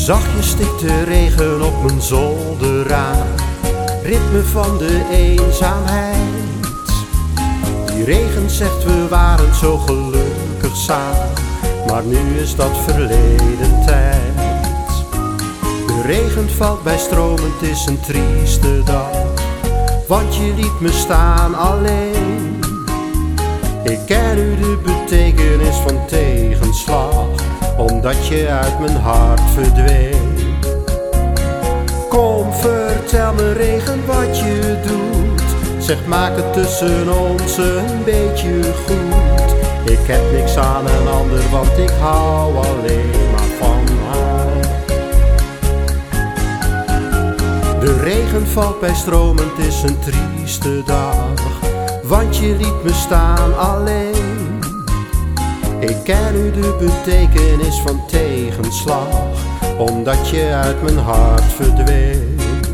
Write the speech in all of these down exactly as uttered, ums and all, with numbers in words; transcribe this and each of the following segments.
Zachtjes stikt de regen op mijn zolderraam, ritme van de eenzaamheid. Die regen zegt we waren zo gelukkig samen, maar nu is dat verleden tijd. De regen valt bij stromen, het is een trieste dag, want je liet me staan alleen. Ik ken nu de betekenis van tegenslag, omdat je uit mijn hart verdween. Kom, vertel me regen wat je doet. Zeg, maak het tussen ons een beetje goed. Ik heb niks aan een ander, want ik hou alleen maar van haar. De regen valt bij stromen, het is een trieste dag, want je liet me staan alleen. Ik ken nu de betekenis van tegenslag, omdat je uit mijn hart verdween.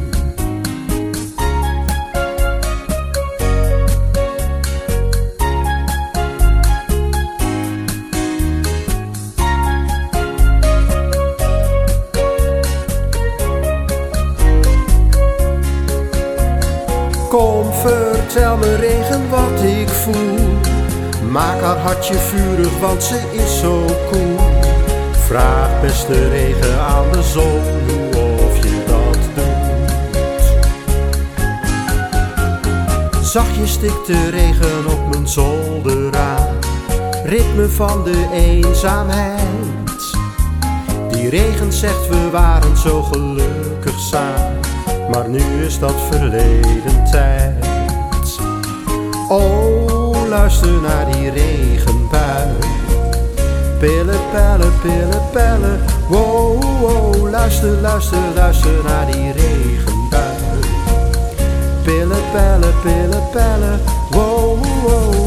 Kom, vertel me regen wat ik voel. Maak haar hartje vurig, want ze is zo koel. Vraag beste regen aan de zon of je dat doet. Zachtjes stikt de regen op mijn zolderraam, ritme van de eenzaamheid. Die regen zegt we waren zo gelukkig samen, maar nu is dat verleden tijd. Oh, luister naar die regenbui. Pillen, pellen, pillen, pellen. Wow, wow, luister, luister, luister naar die regenbui. Pillen, pellen, pillen, pellen. Wow, wow.